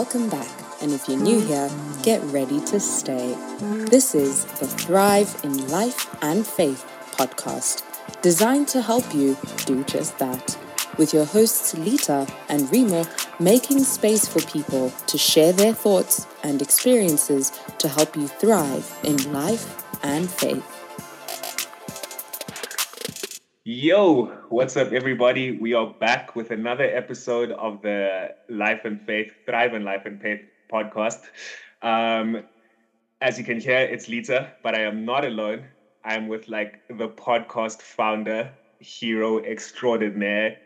welcome back. And if you're new here, get ready to stay. This is the Thrive in Life and Faith podcast, designed to help you do just that. With your hosts Lita and Remo, making space for people to share their thoughts and experiences to help you thrive in life and faith. Yo, what's up, everybody? We are back with another episode of the Life and Faith, Thrive in Life and Faith podcast. As you can hear, it's Lita, but I am not alone. I'm with the podcast founder, hero extraordinaire,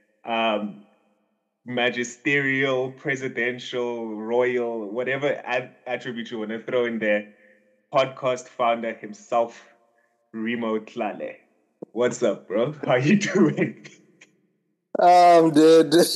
magisterial, presidential, royal, whatever attribute you want to throw in there, podcast founder himself, Remo Tlale. What's up, bro? How you doing? Dude.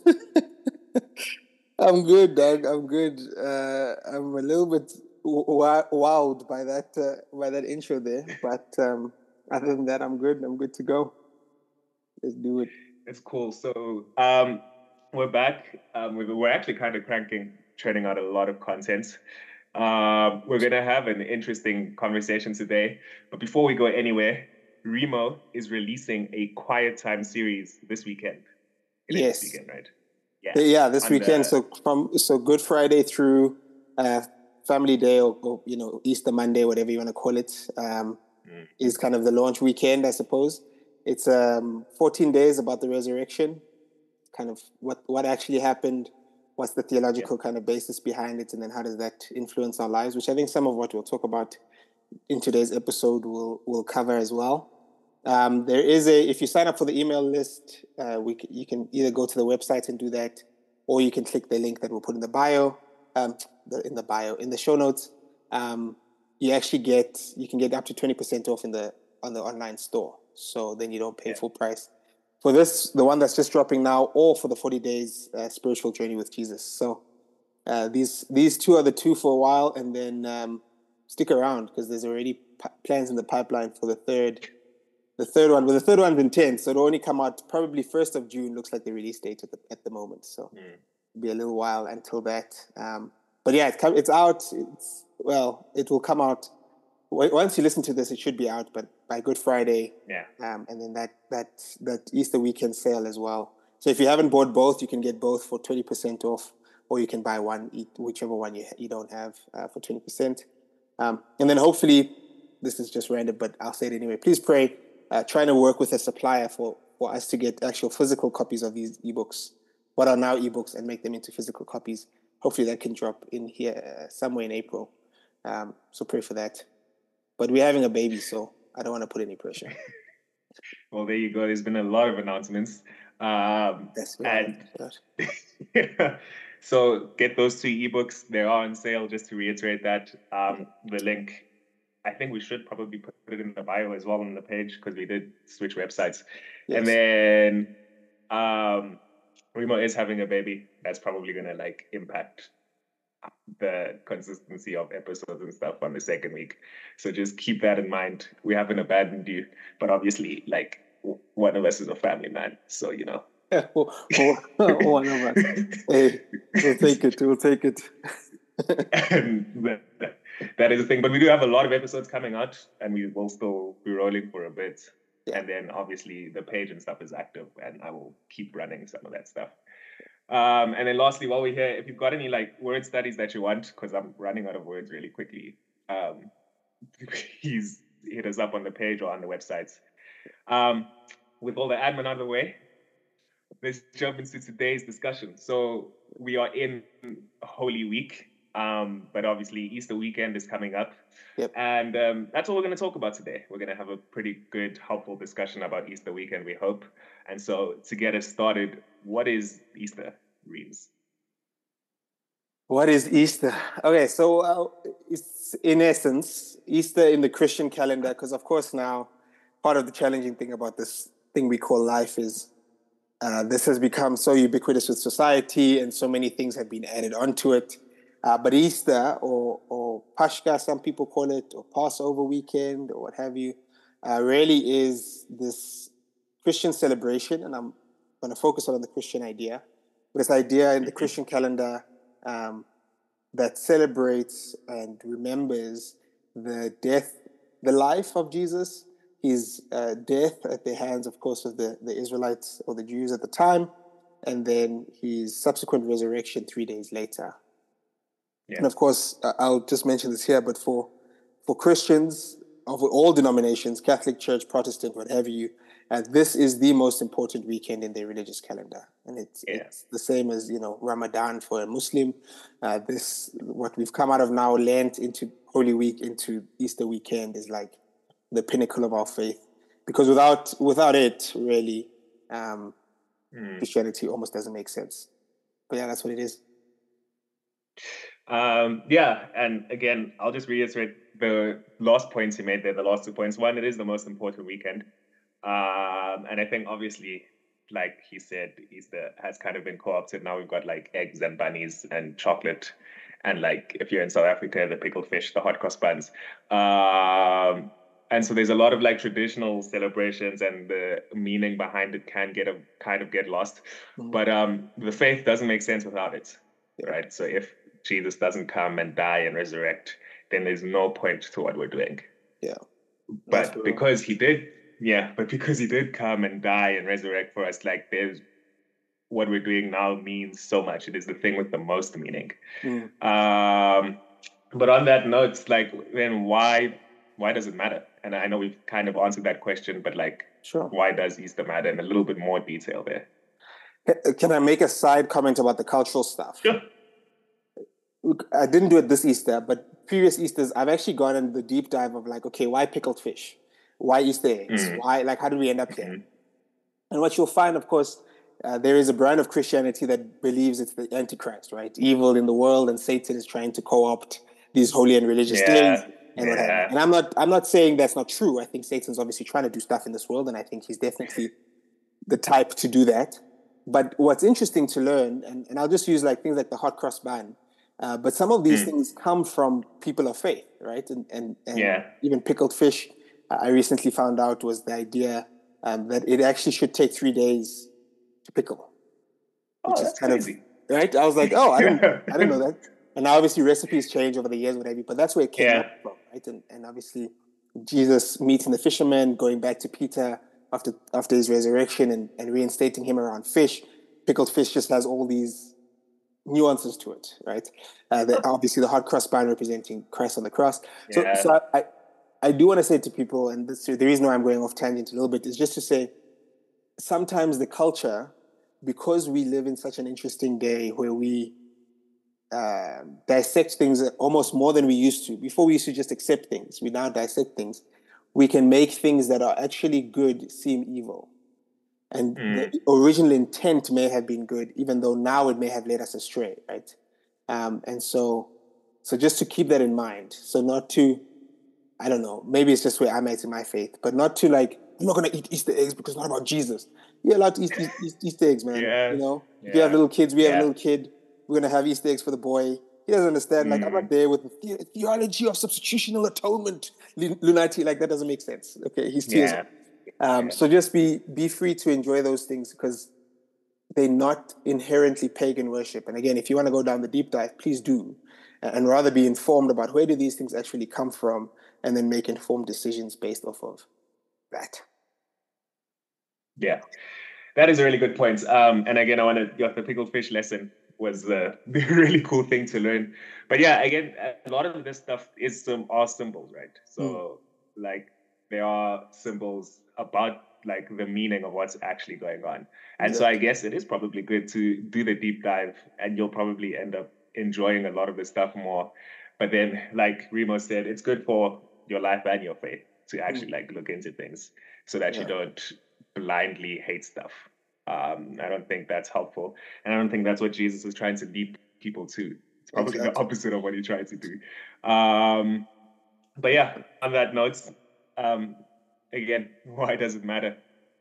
I'm good, Doug. I'm good. I'm a little bit wowed by that intro there, but other than that, I'm good. I'm good to go. Let's do it. It's cool. So we're back. We're actually kind of churning out a lot of content. We're gonna have an interesting conversation today, but before we go anywhere, Remo is releasing a Quiet Time series this weekend. Yes. This weekend, right? Yeah, this weekend. So Good Friday through Family Day or Easter Monday, whatever you want to call it, is kind of the launch weekend, I suppose. It's 14 days about the resurrection, kind of what actually happened, what's the theological kind of basis behind it, and then how does that influence our lives, which I think some of what we'll talk about in today's episode will cover as well. There is if you sign up for the email list, you can either go to the website and do that, or you can click the link that we'll put in the bio, in the show notes. You can get up to 20% off on the online store. So then you don't pay full price for this, the one that's just dropping now, or for the 40 days spiritual journey with Jesus. So these two are the two for a while, and then stick around because there's already plans in the pipeline for the third one. But the third one's intense, so it'll only come out probably 1st of June. Looks like the release date at the moment. So it'll be a little while until that. But yeah, it's out. It will come out. Once you listen to this, it should be out, but by Good Friday. Yeah. And then that Easter weekend sale as well. So if you haven't bought both, you can get both for 20% off, or you can buy one, whichever one you don't have for 20%. And then hopefully, this is just random, but I'll say it anyway. Please pray. Trying to work with a supplier for us to get actual physical copies of these ebooks, what are now ebooks, and make them into physical copies. Hopefully that can drop in here somewhere in April. So pray for that. But we're having a baby, so I don't want to put any pressure. Well, there you go. There's been a lot of announcements. That's right. So get those 2 ebooks. They are on sale, just to reiterate that. The link, I think we should probably put it in the bio as well on the page, because we did switch websites. Yes. And then Remo is having a baby. That's probably going to impact the consistency of episodes and stuff on the second week. So just keep that in mind. We haven't abandoned you, but obviously one of us is a family man. So, one of us. Hey, we'll take it. And that is the thing. But we do have a lot of episodes coming out, and we will still be rolling for a bit. Yeah. And then obviously the page and stuff is active, and I will keep running some of that stuff. And then lastly, while we're here, if you've got any word studies that you want, because I'm running out of words really quickly, please hit us up on the page or on the websites. With all the admin out of the way, let's jump into today's discussion. So we are in Holy Week, but obviously Easter weekend is coming up. Yep. And that's what we're going to talk about today. We're going to have a pretty good, helpful discussion about Easter weekend, we hope. And so to get us started, what is Easter, Reeves? What is Easter? Okay, so it's in essence, Easter in the Christian calendar, because of course now part of the challenging thing about this thing we call life is this has become so ubiquitous with society, and so many things have been added onto it. But Easter, or Pashka, some people call it, or Passover weekend, or what have you, really is this Christian celebration, and I'm going to focus on the Christian idea. But this idea in the Christian calendar that celebrates and remembers the life of Jesus, his death at the hands, of course, of the Israelites or the Jews at the time, and then his subsequent resurrection 3 days later. Yeah. And of course, I'll just mention this here, but for Christians of all denominations, Catholic Church, Protestant, what have you, this is the most important weekend in their religious calendar. And it's the same as, Ramadan for a Muslim. What we've come out of now, Lent into Holy Week, into Easter weekend, is like the pinnacle of our faith. Because without it, really, Christianity almost doesn't make sense. But yeah, that's what it is. And again, I'll just reiterate the last points you made there, the last 2 points. One, it is the most important weekend. And I think obviously, like he said, Easter has kind of been co-opted. Now we've got like eggs and bunnies and chocolate. And like, if you're in South Africa, the pickled fish, the hot cross buns. And so there's a lot of like traditional celebrations, and the meaning behind it can get lost. Mm-hmm. But the faith doesn't make sense without it, right? So if Jesus doesn't come and die and resurrect, then there's no point to what we're doing. Yeah. But because he did come and die and resurrect for us, like what we're doing now means so much. It is the thing with the most meaning. But on that note, like, then why does it matter? And I know we've kind of answered that question, but like, sure, why does Easter matter? In a little bit more detail there. Can I make a side comment about the cultural stuff? Sure. I didn't do it this Easter, but previous Easters, I've actually gone in the deep dive of like, okay, why pickled fish? Why Easter eggs? Why, like, how did we end up here? And what you'll find, of course, there is a brand of Christianity that believes it's the Antichrist, right? Evil in the world, and Satan is trying to co-opt these holy and religious days and what have you. And I'm not saying that's not true. I think Satan's obviously trying to do stuff in this world, and I think he's definitely the type to do that. But what's interesting to learn, and I'll just use like things like the hot cross bun, but some of these things come from people of faith, right? And even pickled fish, I recently found out was the idea that it actually should take 3 days to pickle, which is kind crazy. Of right. I was like, I didn't know that. And now obviously recipes change over the years, whatever. But that's where it came up from, right? And obviously Jesus meeting the fisherman, going back to Peter after his resurrection and reinstating him around fish. Pickled fish just has all these nuances to it, right? Obviously the hot cross bun representing Christ on the cross. So I do want to say to people, and the reason why I'm going off tangent a little bit is just to say, sometimes the culture, because we live in such an interesting day where we dissect things almost more than we used to. Before we used to just accept things. We now dissect things. We can make things that are actually good seem evil. And the original intent may have been good, even though now it may have led us astray, right? And so just to keep that in mind. So not to, I don't know, maybe it's just where I'm at in my faith, but not to like, I'm not going to eat Easter eggs because it's not about Jesus. You're allowed to eat Easter eggs, man. If you have little kids, we have a little kid, we're going to have Easter eggs for the boy. He doesn't understand. Like, I'm not there with the theology of substitutional atonement. Lunatic, like, that doesn't make sense. Okay, he's 2 years old. So just be free to enjoy those things because they're not inherently pagan worship. And again, if you want to go down the deep dive, please do. And rather be informed about where do these things actually come from and then make informed decisions based off of that. Yeah, that is a really good point. And again, the pickled fish lesson was a really cool thing to learn. But yeah, again, a lot of this stuff are symbols, right? So like there are symbols about like the meaning of what's actually going on. And so I guess it is probably good to do the deep dive, and you'll probably end up enjoying a lot of this stuff more. But then, like Remo said, it's good for your life and your faith to actually like look into things so that you don't blindly hate stuff. I don't think that's helpful. And I don't think that's what Jesus was trying to lead people to. It's probably the opposite of what he tried to do. But yeah, on that note, again, why does it matter?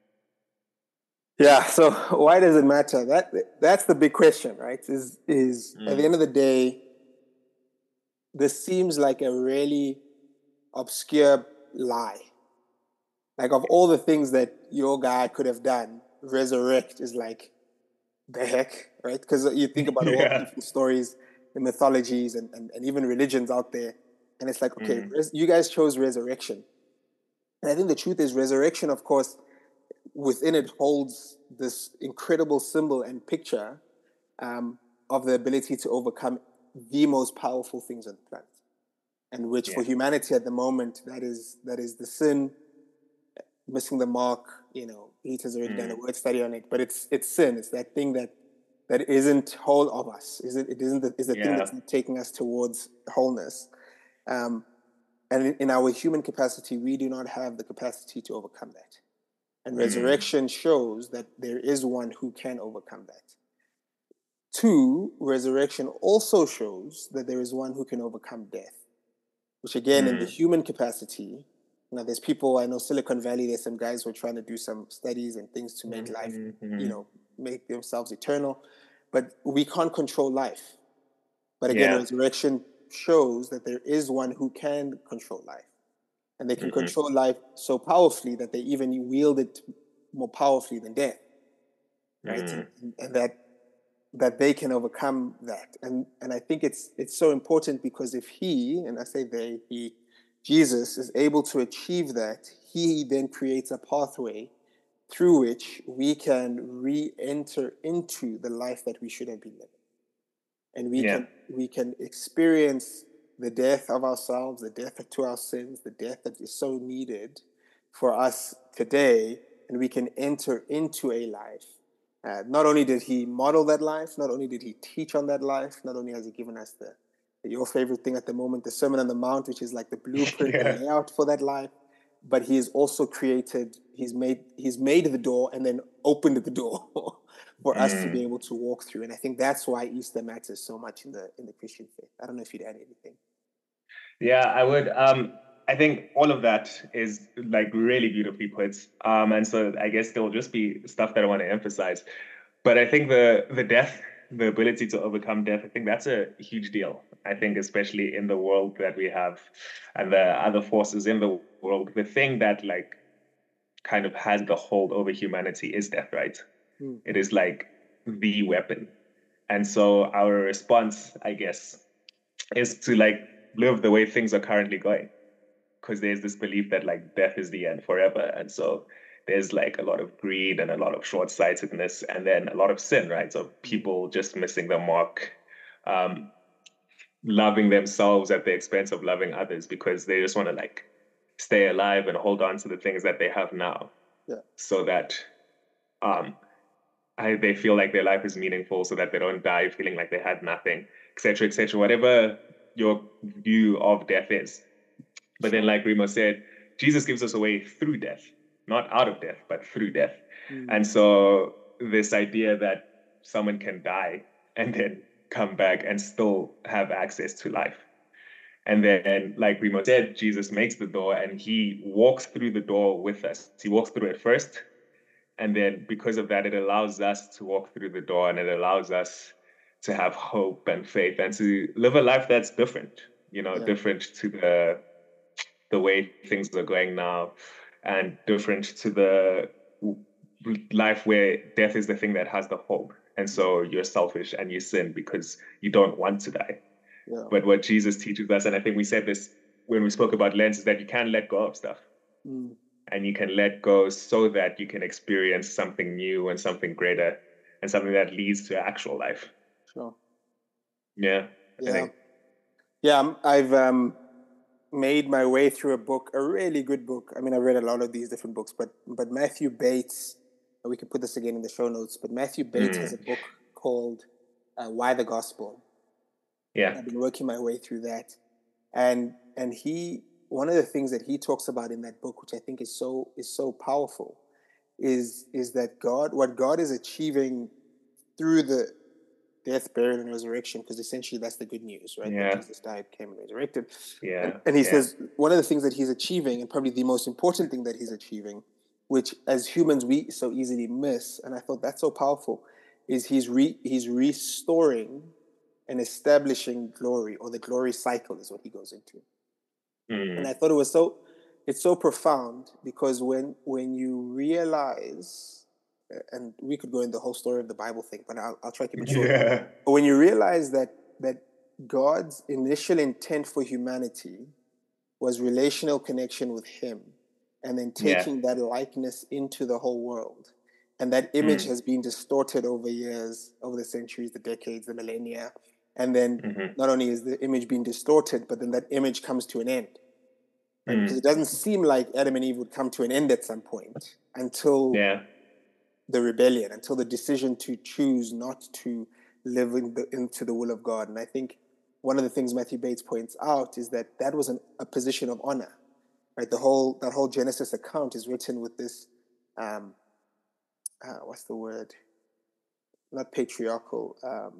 Yeah, so why does it matter? That's the big question, right? Is at the end of the day, this seems like a really obscure lie. Like, of all the things that your guy could have done, resurrect is like, the heck, right? Because you think about all the different stories the mythologies and even religions out there. And it's like, okay, you guys chose resurrection. And I think the truth is resurrection, of course, within it holds this incredible symbol and picture of the ability to overcome the most powerful things on the planet. And which for humanity at the moment, that is the sin, missing the mark. Peter's already done a word study on it, but it's sin. It's that thing that isn't whole of us. Is the thing that's not taking us towards wholeness. And in our human capacity, we do not have the capacity to overcome that. And resurrection shows that there is one who can overcome that. 2, resurrection also shows that there is one who can overcome death, which again, in the human capacity, there's people, I know Silicon Valley, there's some guys who are trying to do some studies and things to make life, make themselves eternal, but we can't control life. But again, resurrection shows that there is one who can control life. And they can control life so powerfully that they even wield it more powerfully than death. Right? And that they can overcome that. And I think it's so important because if Jesus is able to achieve that, he then creates a pathway through which we can re-enter into the life that we should have been living. And we can experience the death of ourselves, the death to our sins, the death that is so needed for us today, and we can enter into a life. Not only did he model that life, not only did he teach on that life, not only has he given us your favorite thing at the moment, the Sermon on the Mount, which is like the blueprint, the layout for that life, but he has also he's made the door and then opened the door for us to be able to walk through. And I think that's why Easter matters so much in the Christian faith. I don't know if you'd add anything. Yeah, I would. I think all of that is like really beautifully put. And so I guess there'll just be stuff that I want to emphasize. But I think the death, the ability to overcome death, I think that's a huge deal. I think especially in the world that we have and the other forces in the world, the thing that like kind of has the hold over humanity is death, right? It is like the weapon. And so our response, I guess, is to like live the way things are currently going. Because there's this belief that like death is the end forever. And so there's like a lot of greed and a lot of short-sightedness and then a lot of sin, right? So people just missing the mark, loving themselves at the expense of loving others because they just want to like stay alive and hold on to the things that they have now. So that they feel like their life is meaningful so that they don't die feeling like they had nothing, etc., etc., whatever your view of death is. But then, like Remo said, Jesus gives us a way through death, not out of death, but through death. And so this idea that someone can die and then come back and still have access to life. And then, like Remo said, Jesus makes the door and he walks through the door with us. He walks through it first. And then because of that, it allows us to walk through the door and it allows us to have hope and faith and to live a life that's different, different to the way things are going now and different to the life where death is the thing that has the hold. And so you're selfish and you sin because you don't want to die. But what Jesus teaches us, and I think we said this when we spoke about Lent, is that you can let go of stuff. And you can let go so that you can experience something new and something greater and something that leads to actual life. Sure. Yeah. I've made my way through a book, a really good book. I mean, I read a lot of these different books, but Matthew Bates, we can put this again in the show notes, but Matthew Bates has a book called Why the Gospel. Yeah. I've been working my way through that. And one of the things that he talks about in that book, which I think is so powerful, is that what God is achieving through the death, burial, and resurrection, because essentially that's the good news, right? Yeah. That Jesus died, came, and resurrected. Yeah. And he says one of the things that he's achieving, and probably the most important thing that he's achieving, which as humans we so easily miss, and I thought that's so powerful, is he's restoring and establishing glory, or the glory cycle is what he goes into. And I thought it's so profound because when you realize, and we could go in the whole story of the Bible thing, but I'll try to keep it short. But when you realize that God's initial intent for humanity was relational connection with him, and then taking that likeness into the whole world. And that image has been distorted over years, over the centuries, the decades, the millennia. And then not only is the image being distorted, but then that image comes to an end. Right? Because it doesn't seem like Adam and Eve would come to an end at some point until the rebellion, until the decision to choose not to live into the will of God. And I think one of the things Matthew Bates points out is that was a position of honor. Right? That whole Genesis account is written with this, what's the word? Not patriarchal,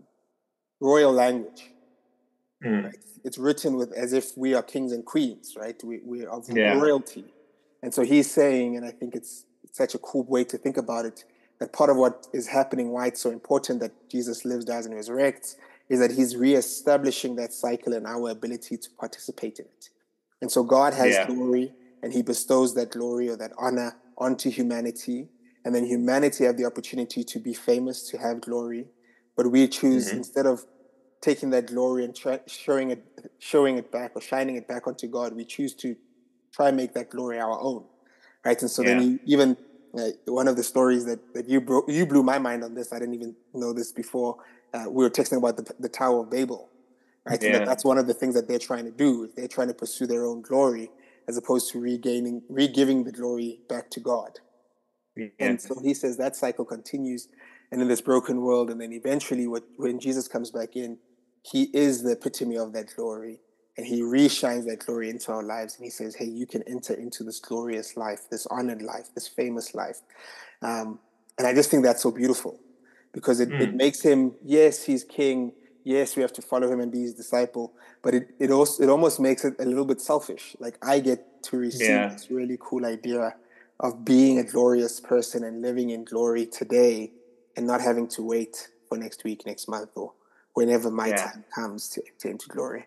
royal language. Right? It's written with as if we are kings and queens, right? We're of royalty. And so he's saying, and I think it's such a cool way to think about it, that part of what is happening, why it's so important that Jesus lives, dies, and resurrects, is that he's reestablishing that cycle and our ability to participate in it. And so God has glory, and he bestows that glory or that honor onto humanity. And then humanity have the opportunity to be famous, to have glory. But we choose, instead of taking that glory and showing it back or shining it back onto God, we choose to try and make that glory our own. Right? And so then even one of the stories that you blew my mind on this, I didn't even know this before. We were texting about the Tower of Babel, right? And that's one of the things that they're trying to do. They're trying to pursue their own glory as opposed to re-giving the glory back to God. And so he says that cycle continues, and in this broken world, and then eventually when Jesus comes back in, he is the epitome of that glory, and he reshines that glory into our lives, and he says, hey, you can enter into this glorious life, this honored life, this famous life. And I just think that's so beautiful, because it makes him, yes, he's king, yes, we have to follow him and be his disciple, but it almost makes it a little bit selfish. Like, I get to receive this really cool idea of being a glorious person and living in glory today, and not having to wait for next week, next month, or whenever my time comes to enter into glory.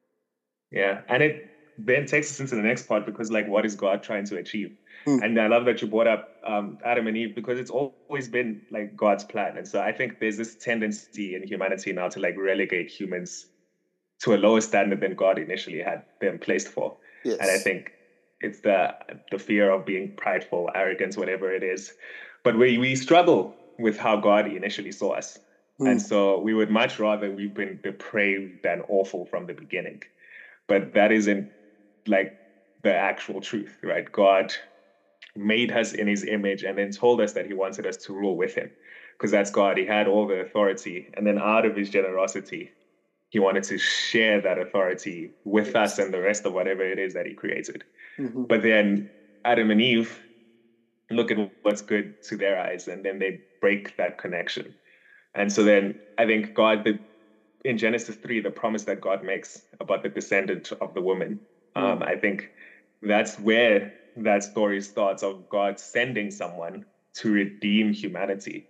Yeah, and it then takes us into the next part, because like, what is God trying to achieve? And I love that you brought up Adam and Eve, because it's always been like God's plan. And so I think there's this tendency in humanity now to like relegate humans to a lower standard than God initially had them placed for. Yes. And I think it's the fear of being prideful, arrogance, whatever it is. But we struggle with how God initially saw us. And so we would much rather we've been depraved than awful from the beginning. But that isn't like the actual truth, right? God made us in his image and then told us that he wanted us to rule with him, because that's God. He had all the authority. And then out of his generosity, he wanted to share that authority with us and the rest of whatever it is that he created. But then Adam and Eve look at what's good to their eyes, and then they break that connection. And so then I think God, in Genesis 3, the promise that God makes about the descendant of the woman, I think that's where that story starts, of God sending someone to redeem humanity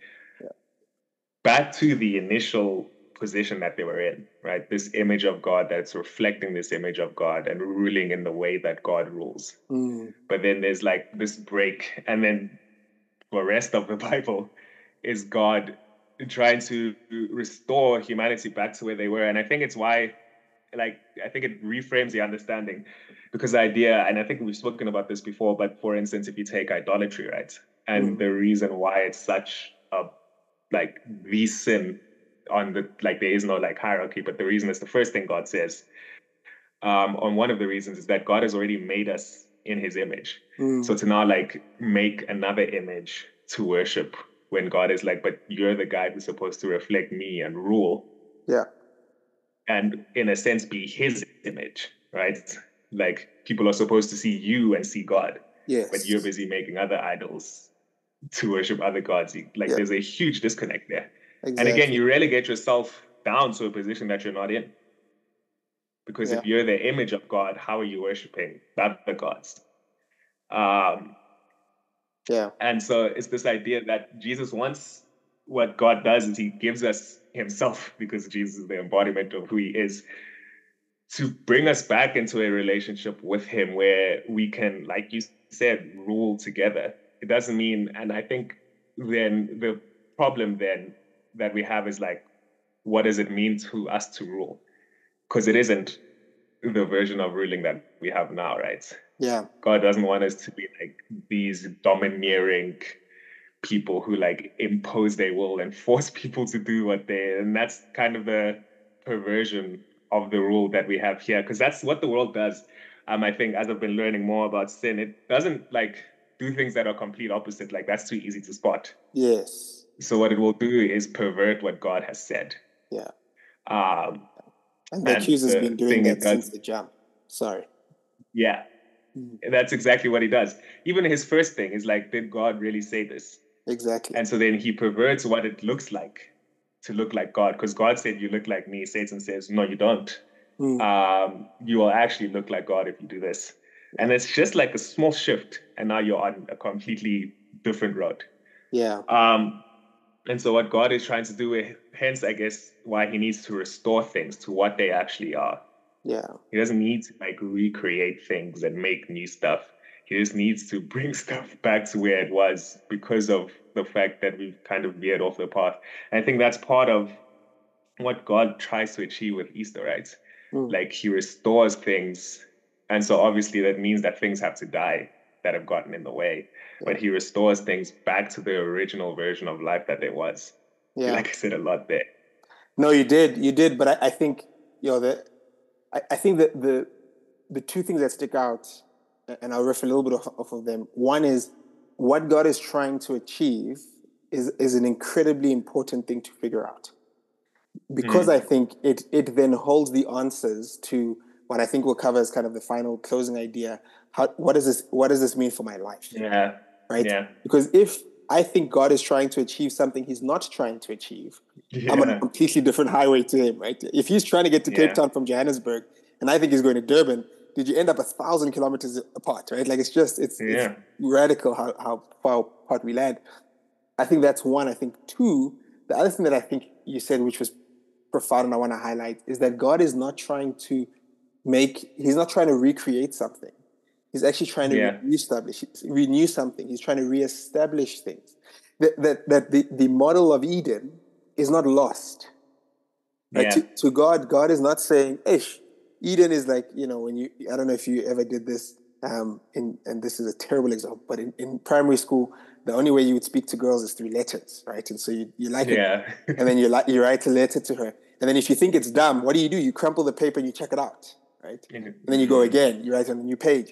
back to the initial position that they were in, right? This image of God that's reflecting this image of God and ruling in the way that God rules. But then there's like this break, and then the rest of the Bible is God trying to restore humanity back to where they were. And I think it's why, like, I think it reframes the understanding, because the idea, and I think we've spoken about this before, but for instance, if you take idolatry, right? And the reason why it's such a, like, the sin on the, like, there is no like hierarchy, but the reason is the first thing God says, on one of the reasons, is that God has already made us in his image. So to now like make another image to worship, when God is like, but you're the guy who's supposed to reflect me and rule. And in a sense, be his image, right? Like, people are supposed to see you and see God. But you're busy making other idols to worship other gods. Like, there's a huge disconnect there. And again, you relegate yourself down to a position that you're not in. Because if you're the image of God, how are you worshiping other gods? And so it's this idea that Jesus wants, what God does is he gives us himself, because Jesus is the embodiment of who he is, to bring us back into a relationship with him where we can, like you said, rule together. It doesn't mean, and I think then the problem then that we have is like, what does it mean to us to rule? because it isn't the version of ruling that we have now, right? Yeah. God doesn't want us to be like these domineering people who like impose their will and force people to do and that's kind of the perversion of the rule that we have here, because that's what the world does. I think as I've been learning more about sin, it doesn't like do things that are complete opposite. Like that's too easy to spot. Yes. So what it will do is pervert what God has said. Yeah. And the accuser's been doing that since the jump. Sorry. Yeah. Mm-hmm. That's exactly what he does. Even his first thing is like, did God really say this? Exactly. And so then he perverts what it looks like to look like God, because God said, you look like me. Satan says, no, you don't. You will actually look like God if you do this. Yeah. And it's just like a small shift, and now you're on a completely different road. Yeah. And so what God is trying to do, hence, I guess, why he needs to restore things to what they actually are. Yeah. He doesn't need to like recreate things and make new stuff. He just needs to bring stuff back to where it was because of the fact that we've kind of veered off the path. And I think that's part of what God tries to achieve with Easter, right? Like he restores things. And so obviously that means that things have to die that have gotten in the way. Yeah. But he restores things back to the original version of life that there was. Yeah. Like I said a lot there. No, you did. But I think, I think that the two things that stick out, and I'll riff a little bit off of them. One is what God is trying to achieve is an incredibly important thing to figure out. Because I think it then holds the answers to what I think we'll cover as kind of the final closing idea. What does this mean for my life? Yeah. Right? Yeah. Because if I think God is trying to achieve something he's not trying to achieve, I'm on a completely different highway to him, right? If he's trying to get to Cape Town from Johannesburg and I think he's going to Durban, did you end up 1,000 kilometers apart, right? Like it's radical how far apart we land. I think that's one. I think two, the other thing that I think you said, which was profound and I want to highlight, is that God is not trying to he's not trying to recreate something. He's actually trying to renew something. He's trying to reestablish things. That the model of Eden is not lost. Right? Yeah. To God is not saying, "Ish, Eden is like, when I don't know if you ever did this, and this is a terrible example, but in primary school, the only way you would speak to girls is through letters, right? And so you like it, and then you write a letter to her, and then if you think it's dumb, what do? You crumple the paper and you check it out, right? And then you go again, you write on a new page.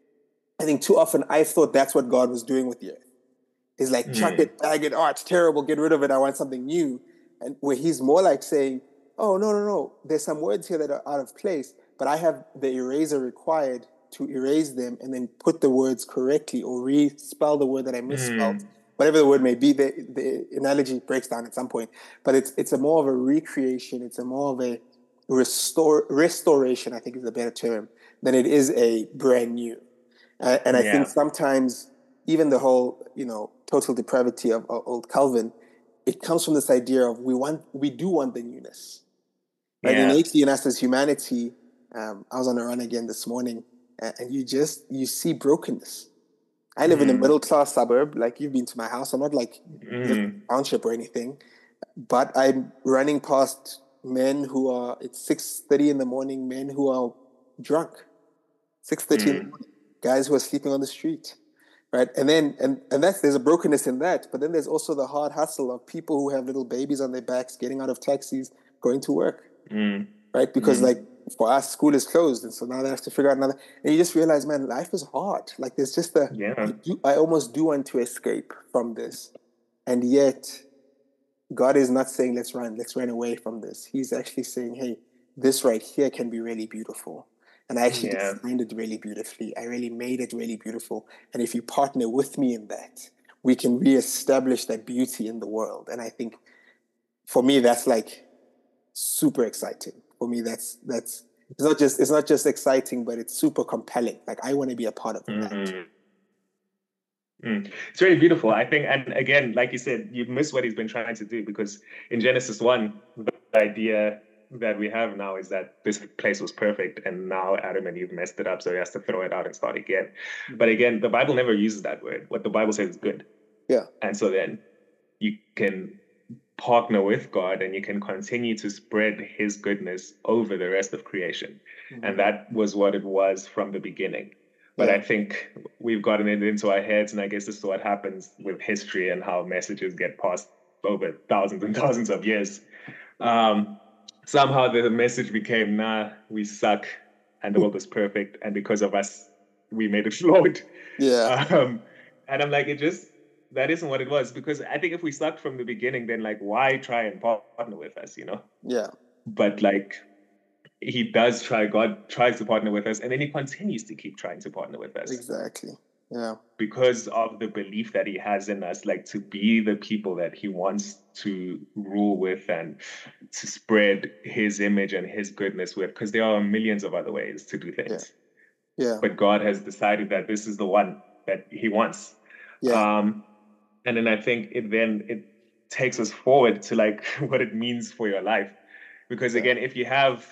I think too often I thought that's what God was doing with the earth. He's like, chuck it, bag it, it's terrible, get rid of it, I want something new. And where he's more like saying, oh, no, there's some words here that are out of place, but I have the eraser required to erase them and then put the words correctly or re-spell the word that I misspelled. Whatever the word may be, the analogy breaks down at some point. But it's a more of a recreation, it's a more of a restoration, I think is a better term, than it is a brand new. And I think sometimes even the whole, total depravity of old Calvin, it comes from this idea of we do want the newness. Right? Innately in us as humanity, I was on a run again this morning, and you see brokenness. I live in a middle-class suburb, like you've been to my house. I'm not like township or anything, but I'm running past men who are, it's 6:30 in the morning, men who are drunk, 6:30 in the morning. Guys who are sleeping on the street, right? And then and there's a brokenness in that. But then there's also the hard hustle of people who have little babies on their backs, getting out of taxis, going to work, right? Because like for us, school is closed, and so now they have to figure out another. And you just realize, man, life is hard. Like there's just I almost do want to escape from this, and yet God is not saying let's run away from this. He's actually saying, hey, this right here can be really beautiful. And I actually designed it really beautifully. I really made it really beautiful. And if you partner with me in that, we can reestablish that beauty in the world. And I think for me, that's like super exciting. For me, that's it's not just exciting, but it's super compelling. Like I want to be a part of that. It's really beautiful, I think. And again, like you said, you've missed what he's been trying to do, because in Genesis 1, the idea that we have now is that this place was perfect and now Adam and Eve messed it up, so he has to throw it out and start again. But again, the Bible never uses that word. What the Bible says is good. Yeah. And so then you can partner with God, and you can continue to spread his goodness over the rest of creation. Mm-hmm. And that was what it was from the beginning. But I think we've gotten it into our heads, and I guess this is what happens with history and how messages get passed over thousands and thousands of years. Somehow the message became, nah, we suck, and the world is perfect, and because of us, we made it flawed. Yeah. And I'm like, that isn't what it was, because I think if we sucked from the beginning, then like, why try and partner with us, you know? Yeah. But like, God tries to partner with us, and then he continues to keep trying to partner with us. Exactly. Yeah. Because of the belief that he has in us, like to be the people that he wants to rule with and to spread his image and his goodness with, because there are millions of other ways to do things. Yeah. But God has decided that this is the one that he wants. Yeah. And then I think it takes us forward to like what it means for your life. Because again, if you have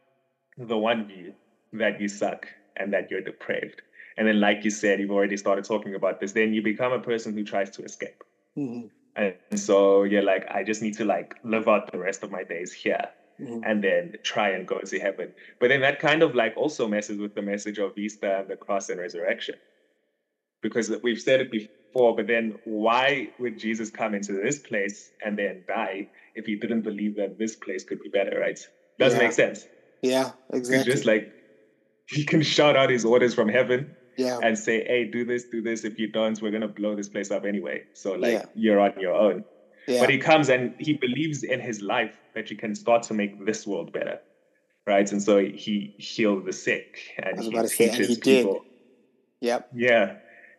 the one view that you suck and that you're depraved, and then like you said, you've already started talking about this, then you become a person who tries to escape. Mm-hmm. And so you're like, I just need to like live out the rest of my days here. Mm-hmm. And then try and go to heaven. But then that kind of like also messes with the message of Easter and the cross and resurrection. Because we've said it before, but then why would Jesus come into this place and then die if he didn't believe that this place could be better, right? Doesn't make sense. Yeah, exactly. It's just like, he can shout out his orders from heaven and say, hey, do this. If you don't, we're going to blow this place up anyway. So like, you're on your own. Yeah. But he comes and he believes in his life that you can start to make this world better, right? And so he healed the sick and he teaches people. Yep. Yeah.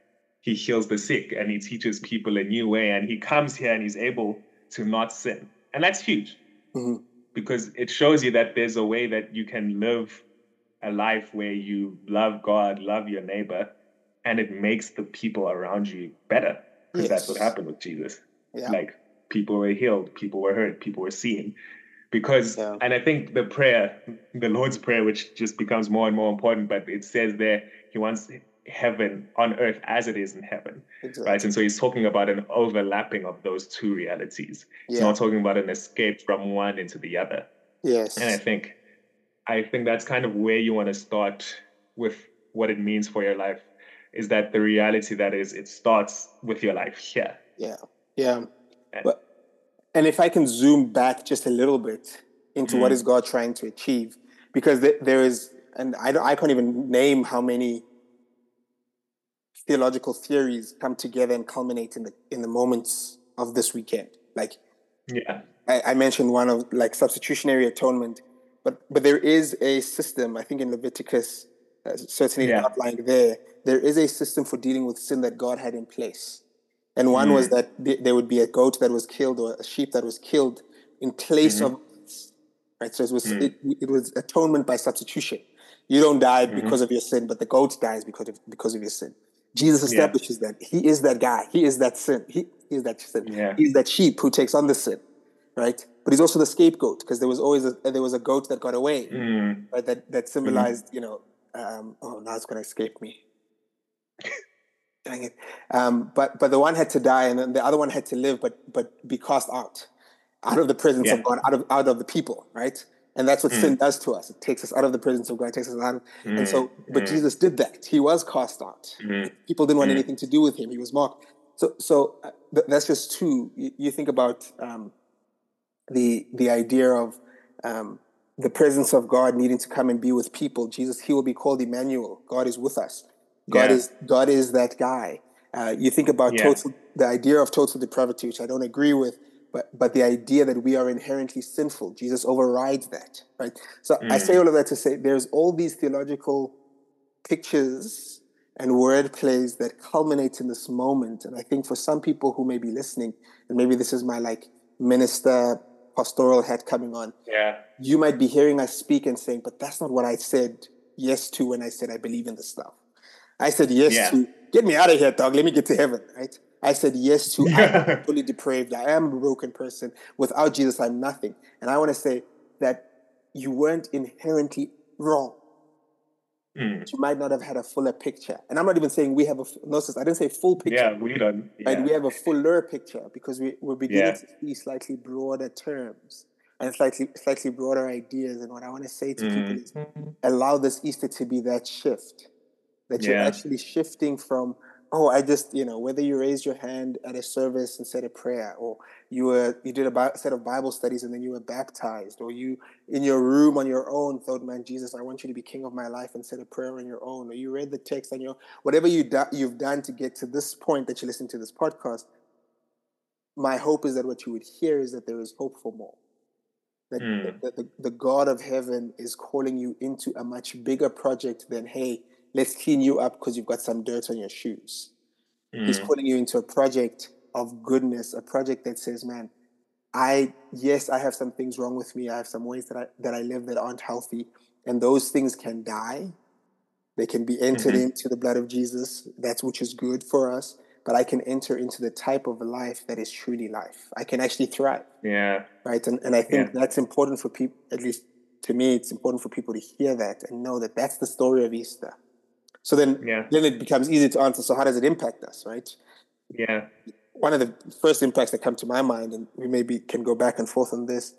He heals the sick and he teaches people a new way. And he comes here and he's able to not sin. And that's huge because it shows you that there's a way that you can live a life where you love God, love your neighbor, and it makes the people around you better. Because that's what happened with Jesus. Yeah. Like, people were healed, people were hurt, people were seen. Because, and I think the prayer, the Lord's Prayer, which just becomes more and more important, but it says there, he wants heaven on earth as it is in heaven. Exactly. Right? And so he's talking about an overlapping of those two realities. He's not talking about an escape from one into the other. Yes. And I think that's kind of where you want to start with what it means for your life, is that the reality that is, it starts with your life here. Yeah. Yeah. And if I can zoom back just a little bit into what is God trying to achieve, because there is, and I can't even name how many theological theories come together and culminate in the moments of this weekend. Like, I mentioned one of like substitutionary atonement, but there is a system, I think in Leviticus, certainly outlined there is a system for dealing with sin that God had in place. And one was that there would be a goat that was killed or a sheep that was killed in place of, right? So it was atonement by substitution. You don't die because of your sin, but the goat dies because of your sin. Jesus establishes that he is that guy. He is that sin. He is that sin. Yeah. He's that sheep who takes on the sin, right? But he's also the scapegoat, because there was always a goat that got away, right? That symbolized, now it's going to escape me. Dang it. But the one had to die, and then the other one had to live, but be cast out of the presence of God, out of the people, right? And that's what sin does to us. It takes us out of the presence of God, it takes us out. And so, but Jesus did that. He was cast out. People didn't want anything to do with him. He was mocked. So that's just two. You think about the idea of the presence of God needing to come and be with people. Jesus, he will be called Emmanuel. God is with us. God is that guy. You think about the idea of total depravity, which I don't agree with, but the idea that we are inherently sinful, Jesus overrides that, right? So I say all of that to say there's all these theological pictures and word plays that culminate in this moment. And I think for some people who may be listening, and maybe this is my like minister pastoral hat coming on, you might be hearing us speak and saying, but that's not what I said yes to when I said I believe in this stuff. I said yes to, get me out of here, dog. Let me get to heaven, right? I said yes to, I am fully depraved. I am a broken person. Without Jesus, I'm nothing. And I want to say that you weren't inherently wrong. You might not have had a fuller picture. And I'm not even saying we have I didn't say full picture. Yeah, we don't. Yeah. Right? We have a fuller picture because we're beginning to see slightly broader terms and slightly broader ideas. And what I want to say to people is allow this Easter to be that shift, that you're actually shifting from, I just, whether you raised your hand at a service and said a prayer, or you did a set of Bible studies and then you were baptized, or you in your room on your own thought, man, Jesus, I want you to be king of my life, and said a prayer on your own, or you read the text on your, whatever you've done to get to this point that you listen to this podcast. My hope is that what you would hear is that there is hope for more. That the God of heaven is calling you into a much bigger project than, hey, let's clean you up because you've got some dirt on your shoes. He's calling you into a project of goodness, a project that says, man, I have some things wrong with me. I have some ways that I live that aren't healthy. And those things can die. They can be entered into the blood of Jesus. That's which is good for us. But I can enter into the type of life that is truly life. I can actually thrive. Yeah. Right. And I think that's important for people, at least to me, it's important for people to hear that and know that that's the story of Easter. So then it becomes easy to answer. So how does it impact us, right? Yeah. One of the first impacts that come to my mind, and we maybe can go back and forth on this,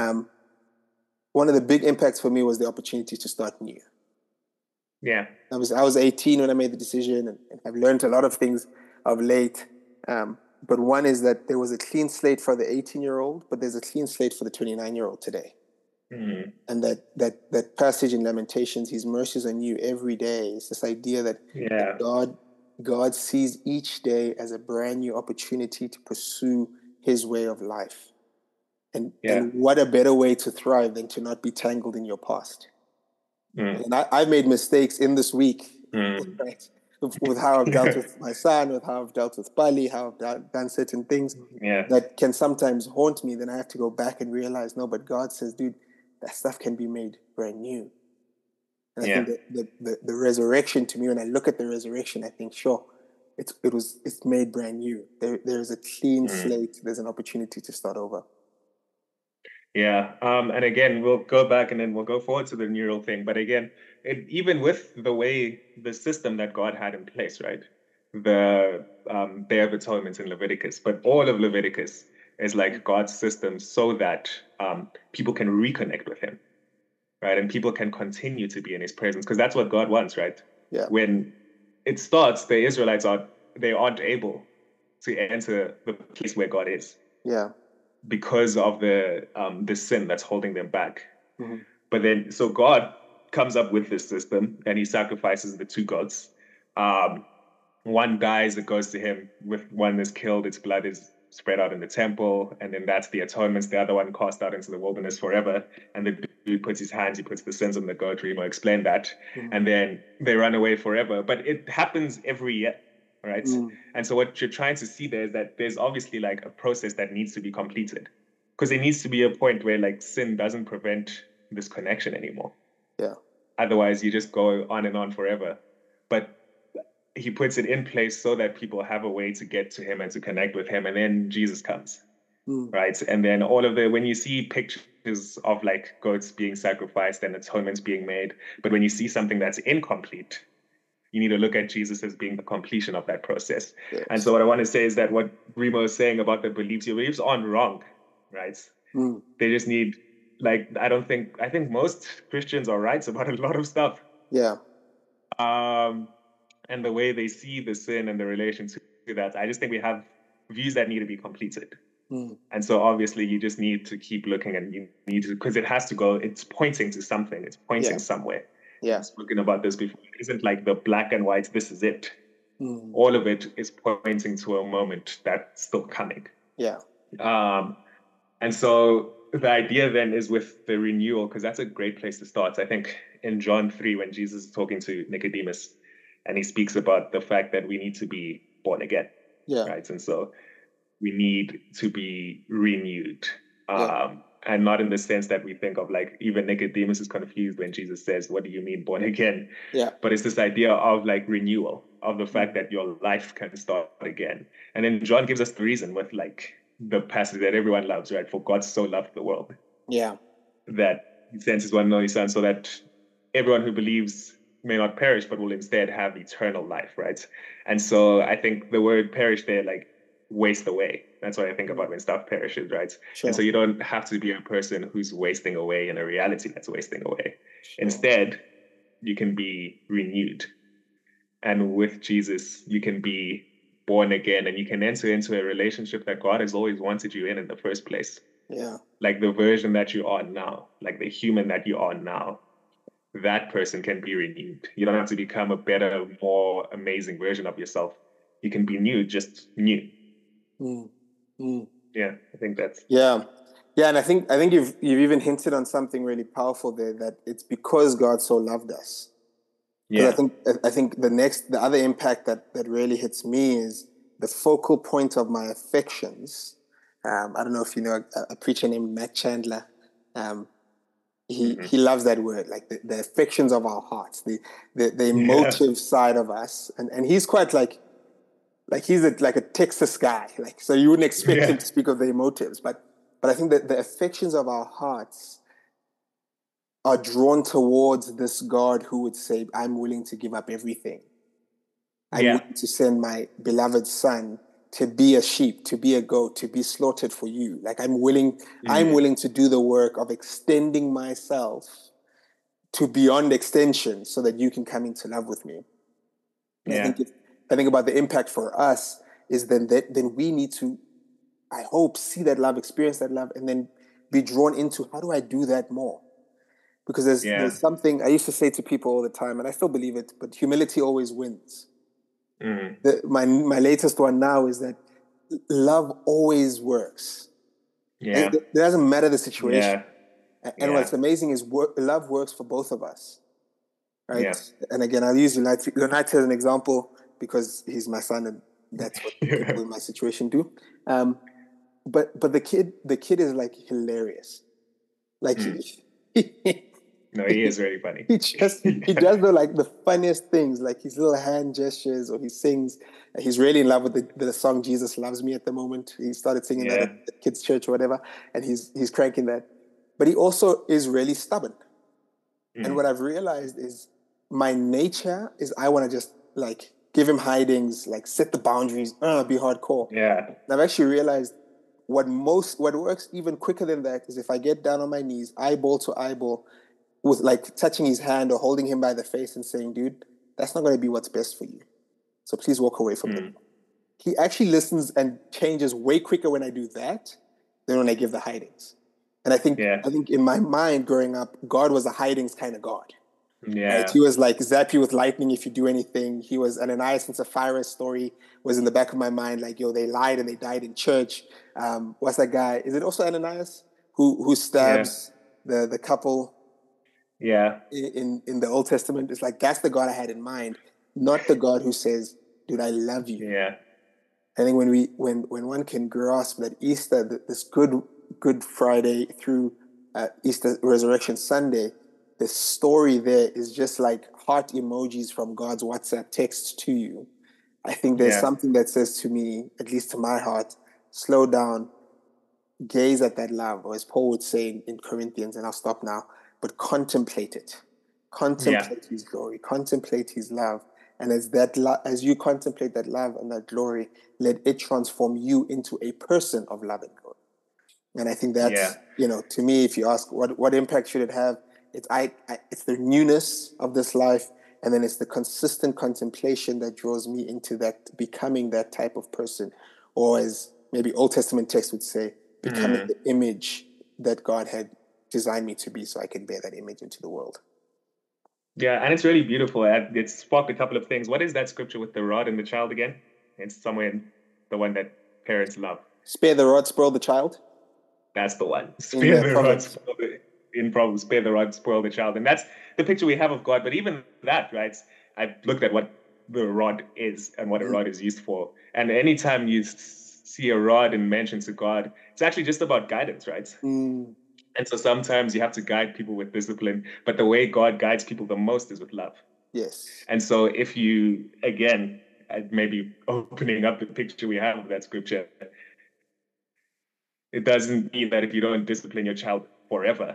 one of the big impacts for me was the opportunity to start new. Yeah. I was 18 when I made the decision, and I've learned a lot of things of late. But one is that there was a clean slate for the 18-year-old, but there's a clean slate for the 29-year-old today. And that passage in Lamentations, his mercies are new every day. It's this idea that God sees each day as a brand new opportunity to pursue his way of life. And what a better way to thrive than to not be tangled in your past. And I've made mistakes in this week, right? With how I've dealt with my son, with how I've dealt with Bali, how I've done certain things that can sometimes haunt me. Then I have to go back and realize, no, but God says, dude, that stuff can be made brand new. And I think that the resurrection, to me, when I look at the resurrection, I think, sure, it's made brand new. There's a clean slate. There's an opportunity to start over. Yeah. And again, we'll go back and then we'll go forward to the neural thing. But again, even with the system that God had in place, right? The Day of Atonement in Leviticus, but all of Leviticus is like God's system so that people can reconnect with him, right? And people can continue to be in his presence, because that's what God wants, right? Yeah. When it starts, the Israelites aren't able to enter the place where God is. Yeah. Because of the sin that's holding them back. But then, so God comes up with this system and he sacrifices the two goats. One dies, it goes to him. With one is killed, its blood is spread out in the temple, and then that's the atonements. The other one cast out into the wilderness forever. And the dude puts his hands, he puts the sins on the goat. Remo explained that. And then they run away forever. But it happens every year, right? And so what you're trying to see there is that there's obviously like a process that needs to be completed, because there needs to be a point where like sin doesn't prevent this connection anymore. Yeah. Otherwise, you just go on and on forever. But he puts it in place so that people have a way to get to him and to connect with him. And then Jesus comes, right? And then when you see pictures of like goats being sacrificed and atonements being made, but when you see something that's incomplete, you need to look at Jesus as being the completion of that process. Yes. And so what I want to say is that what Remo is saying about your beliefs aren't wrong, right? They just need, like, I think most Christians are right about a lot of stuff. Yeah. And the way they see the sin and the relation to that, I just think we have views that need to be completed. And so obviously you just need to keep looking, and you need to, because it has to go, it's pointing to something, it's pointing somewhere. Yeah. I've spoken about this before. It isn't like the black and white, this is it. All of it is pointing to a moment that's still coming. Yeah. And so the idea then is with the renewal, because that's a great place to start. I think in John 3, when Jesus is talking to Nicodemus, and he speaks about the fact that we need to be born again. Yeah. Right. And so we need to be renewed. And not in the sense that we think of, like, even Nicodemus is confused when Jesus says, what do you mean born again? Yeah. But it's this idea of like renewal, of the fact that your life can start again. And then John gives us the reason with like the passage that everyone loves, right? For God so loved the world. Yeah. That he sent his one and only son so that everyone who believes may not perish, but will instead have eternal life, right? And so I think the word perish there, like waste away. That's what I think about when stuff perishes, right? Sure. And so you don't have to be a person who's wasting away in a reality that's wasting away. Sure. Instead, you can be renewed. And with Jesus, you can be born again, and you can enter into a relationship that God has always wanted you in the first place. Yeah. Like the version that you are now, like the human that you are now, that person can be renewed. You don't have to become a better, more amazing version of yourself. You can be new, just new. Yeah, I think that's... Yeah. And I think you've even hinted on something really powerful there, that it's because God so loved us. Yeah. I think the other impact that really hits me is the focal point of my affections. I don't know if you know a preacher named Matt Chandler. He loves that word, like the affections of our hearts, the emotive side of us, and he's quite like he's like a Texas guy, like, so you wouldn't expect him to speak of the emotives, but I think that the affections of our hearts are drawn towards this God who would say, I'm willing to give up everything. I'm willing to send my beloved son to be a sheep, to be a goat, to be slaughtered for you. Like I'm willing to do the work of extending myself to beyond extension so that you can come into love with me. And I think about the impact for us is then we need to, I hope, see that love, experience that love, and then be drawn into, how do I do that more? Because there's something I used to say to people all the time, and I still believe it, but humility always wins. My latest one now is that love always works. It doesn't matter the situation. And what's amazing is love works for both of us. Right? And again, I'll use United as an example because he's my son and that's what people in my situation do. But the kid is like hilarious. Like no, he is really funny. He does the funniest things, like his little hand gestures, or he sings. He's really in love with the song "Jesus Loves Me" at the moment. He started singing that at the kids' church or whatever, and he's cranking that. But he also is really stubborn. And what I've realized is my nature is I want to just like give him hidings, like set the boundaries, be hardcore. Yeah. And I've actually realized what works even quicker than that is if I get down on my knees, eyeball to eyeball, with like touching his hand or holding him by the face and saying, dude, that's not going to be what's best for you. So please walk away from it. He actually listens and changes way quicker when I do that than when I give the hidings. And I think in my mind growing up, God was a hidings kind of God. Yeah. Right? He was like zap you with lightning if you do anything. He was Ananias and Sapphira story was in the back of my mind, like, yo, they lied and they died in church. What's that guy? Is it also Ananias who stabs the couple? Yeah. In the Old Testament, it's like that's the God I had in mind, not the God who says, dude, I love you. Yeah. I think when one can grasp that Easter, this Good Friday through Easter Resurrection Sunday, the story there is just like heart emojis from God's WhatsApp text to you. I think there's something that says to me, at least to my heart, slow down, gaze at that love, or as Paul would say in Corinthians, and I'll stop now, but contemplate it. Contemplate his glory, contemplate his love. And as you contemplate that love and that glory, let it transform you into a person of love and glory. And I think that's, to me, if you ask what impact should it have, it's the newness of this life, and then it's the consistent contemplation that draws me into that, becoming that type of person, or as maybe Old Testament text would say, becoming the image that God had designed me to be, so I can bear that image into the world. Yeah, and it's really beautiful. It sparked a couple of things. What is that scripture with the rod and the child again? It's somewhere in the one that parents love. Spare the rod, spoil the child. That's the one. Spare the rod, spare the rod, spoil the child. And that's the picture we have of God. But even that, right? I've looked at what the rod is and what a rod is used for. And anytime you see a rod and mention to God, it's actually just about guidance, right? And so sometimes you have to guide people with discipline, but the way God guides people the most is with love. Yes. And so if you, again, maybe opening up the picture we have of that scripture, it doesn't mean that if you don't discipline your child forever,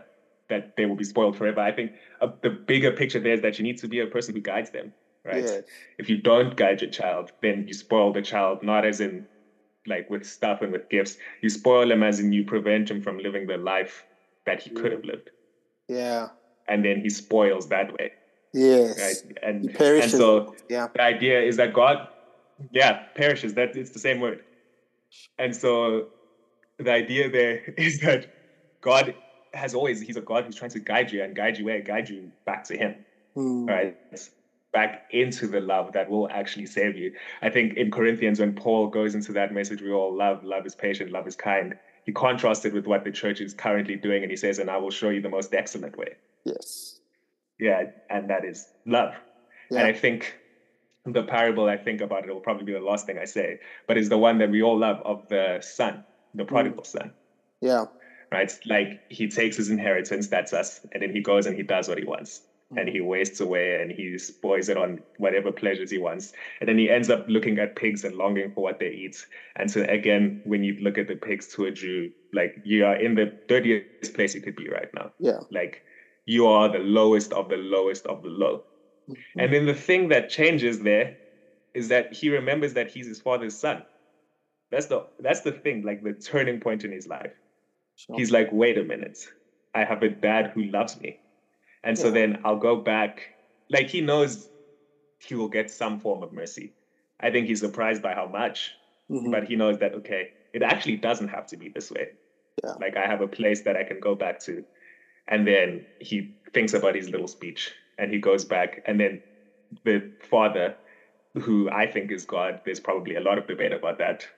that they will be spoiled forever. I think the bigger picture there is that you need to be a person who guides them, right? Yes. If you don't guide your child, then you spoil the child, not as in like with stuff and with gifts. You spoil him as in you prevent him from living the life that he could have lived. Yeah. And then he spoils that way. Yes. Right. And so the idea is that God, perishes. That it's the same word. And so the idea there is that God he's a God who's trying to guide you and guide you where? Guide you back to him. Right? Back into the love that will actually save you. I think in Corinthians, when Paul goes into that message, we all love is patient, love is kind. He contrasted with what the church is currently doing, and he says, and I will show you the most excellent way. Yes. Yeah, and that is love. Yeah. And I think the parable I think about, it will probably be the last thing I say, but it's the one that we all love of the son, the prodigal son. Yeah. Right? Like he takes his inheritance, that's us, and then he goes and he does what he wants. And he wastes away and he spoils it on whatever pleasures he wants. And then he ends up looking at pigs and longing for what they eat. And so again, when you look at the pigs to a Jew, like you are in the dirtiest place you could be right now. Yeah. Like you are the lowest of the lowest of the low. And then the thing that changes there is that he remembers that he's his father's son. That's the thing, like the turning point in his life. Sure. He's like, wait a minute, I have a dad who loves me. And so then I'll go back. Like he knows he will get some form of mercy. I think he's surprised by how much, but he knows that, okay, it actually doesn't have to be this way. Yeah. Like I have a place that I can go back to. And then he thinks about his little speech and he goes back. And then the father, who I think is God, there's probably a lot of debate about that,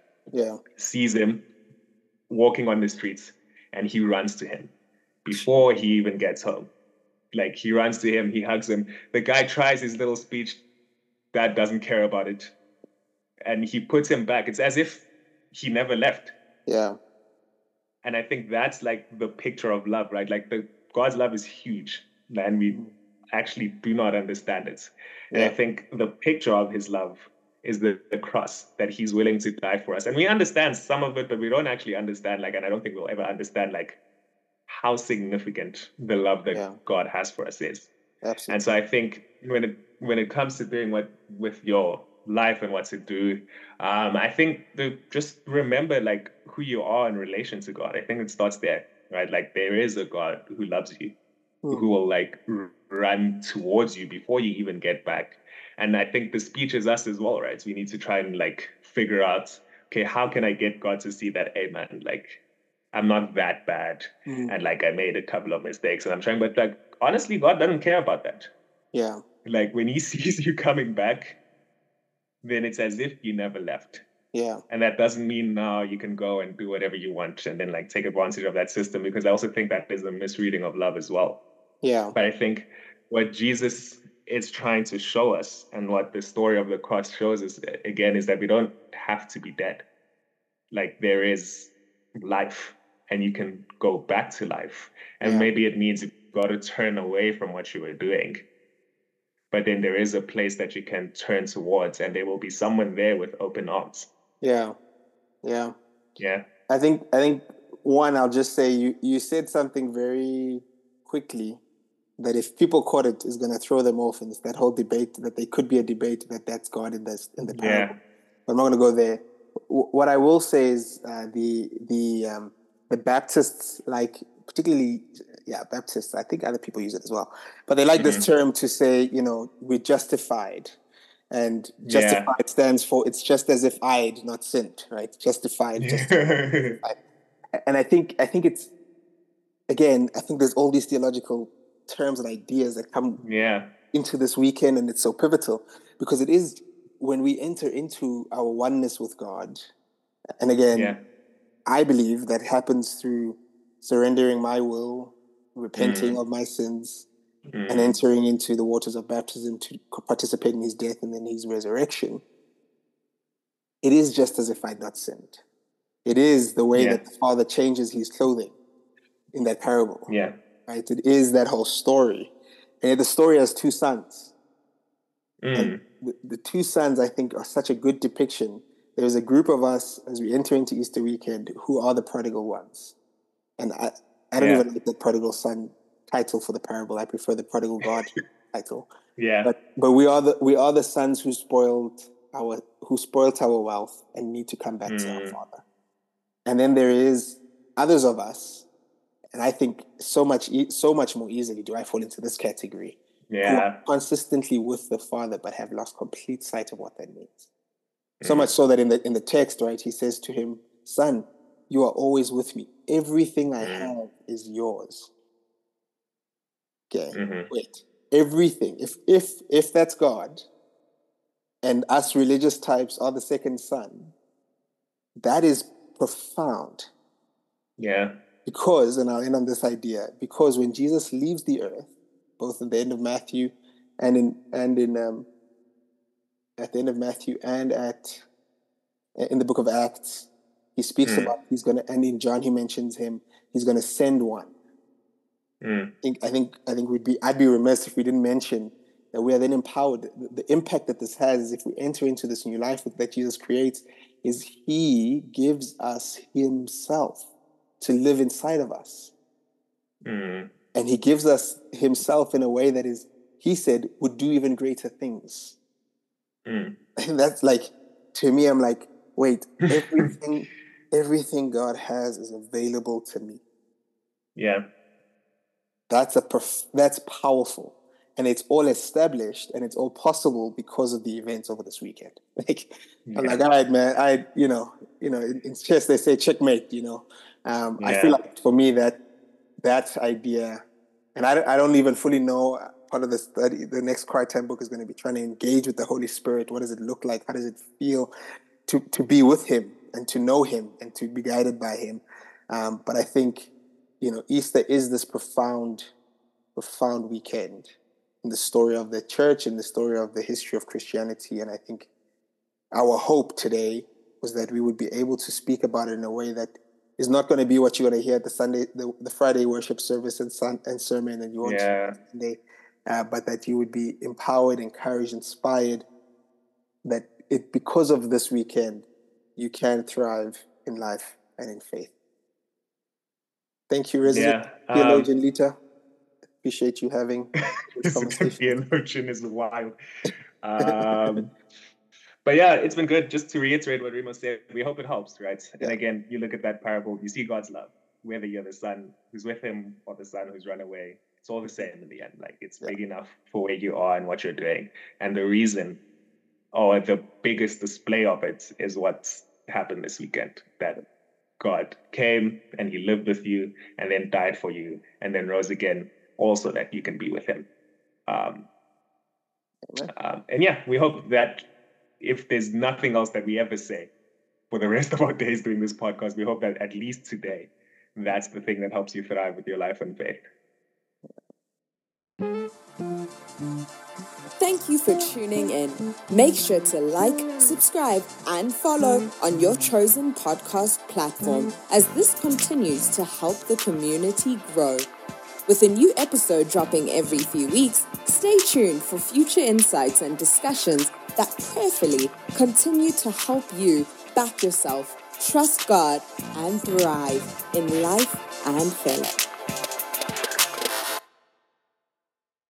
sees him walking on the streets and he runs to him before he even gets home. Like he runs to him, he hugs him. The guy tries his little speech. Dad doesn't care about it. And he puts him back. It's as if he never left. Yeah. And I think that's like the picture of love, right? Like God's love is huge and we actually do not understand it. And I think the picture of his love is the cross, that he's willing to die for us. And we understand some of it, but we don't actually understand, and I don't think we'll ever understand, how significant the love that God has for us is. Absolutely. And so I think when it comes to doing what with your life and what to do, I think just remember who you are in relation to God. I think it starts there, right? Like there is a God who loves you, who will run towards you before you even get back. And I think the speech is us as well, right? So we need to try and figure out, okay, how can I get God to see that, hey man, I'm not that bad. And I made a couple of mistakes and I'm trying, but honestly, God doesn't care about that. Yeah. When he sees you coming back, then it's as if you never left. Yeah. And that doesn't mean now you can go and do whatever you want and then take advantage of that system, because I also think that is a misreading of love as well. Yeah. But I think what Jesus is trying to show us and what the story of the cross shows us again is that we don't have to be dead. There is life and you can go back to life. And maybe it means you've got to turn away from what you were doing. But then there is a place that you can turn towards and there will be someone there with open arms. Yeah. Yeah. Yeah. I think one, I'll just say you said something very quickly that if people caught it is going to throw them off, and it's that whole debate that there could be a debate that's God in the parable. But I'm not going to go there. What I will say is the Baptists, particularly Baptists, I think other people use it as well, but they like this term to say, we're justified, and justified stands for it's just as if I'd not sinned, right? Justified. And I think it's, again, I think there's all these theological terms and ideas that come into this weekend, and it's so pivotal because it is when we enter into our oneness with God. And again, I believe that happens through surrendering my will, repenting of my sins, and entering into the waters of baptism to participate in his death and then his resurrection. It is just as if I'd not sinned. It is the way that the Father changes his clothing in that parable. Yeah. Right? It is that whole story. And the story has two sons. And the two sons, I think, are such a good depiction. There's a group of us as we enter into Easter weekend who are the prodigal ones. And I don't even like that prodigal son title for the parable. I prefer the prodigal God title. Yeah. But we are the sons who spoiled our wealth and need to come back to our Father. And then there is others of us, and I think so much more easily do I fall into this category. Yeah. Who are consistently with the Father but have lost complete sight of what that means. So much so that in the text, right, he says to him, "Son, you are always with me. Everything I have is yours." Okay, wait. Everything. If that's God, and us religious types are the second son, that is profound. Yeah. Because, and I'll end on this idea, because when Jesus leaves the earth, both at the end of Matthew and at the end of Matthew and in the book of Acts, he speaks about and in John he mentions he's gonna send one. I think I'd be remiss if we didn't mention that we are then empowered. The impact that this has is if we enter into this new life that Jesus creates, is he gives us himself to live inside of us. And he gives us himself in a way that is, he said, would do even greater things. And that's like, to me, I'm like, wait, everything God has is available to me. Yeah. That's powerful. And it's all established and it's all possible because of the events over this weekend. I'm like, all right, man, in chess they say checkmate, I feel like for me that idea, and I don't even fully know, part of the study, the next Quiet Time book is going to be trying to engage with the Holy Spirit. What does it look like? How does it feel to be with him and to know him and to be guided by him? But I think, Easter is this profound weekend in the story of the church and the story of the history of Christianity. And I think our hope today was that we would be able to speak about it in a way that is not going to be what you're going to hear at the Friday worship service and sermon, and you won't Sunday, but that you would be empowered, encouraged, inspired. That because of this weekend, you can thrive in life and in faith. Thank you, resident theologian Lita. Appreciate you having this conversation. Theologian is wild. But yeah, it's been good. Just to reiterate what Remo said, we hope it helps, right? Yeah. And again, you look at that parable, you see God's love. Whether you're the son who's with him or the son who's run away, it's all the same in the end. Like, it's big enough for where you are and what you're doing. And the reason, or the biggest display of it, is what's happened this weekend. That God came and he lived with you and then died for you and then rose again, also that you can be with him. And yeah, we hope that if there's nothing else that we ever say for the rest of our days doing this podcast, we hope that at least today, that's the thing that helps you thrive with your life and faith. Thank you for tuning in. Make sure to like, subscribe, and follow on your chosen podcast platform as this continues to help the community grow. With a new episode dropping every few weeks, stay tuned for future insights and discussions that prayerfully continue to help you back yourself, trust God, and thrive in life and faith.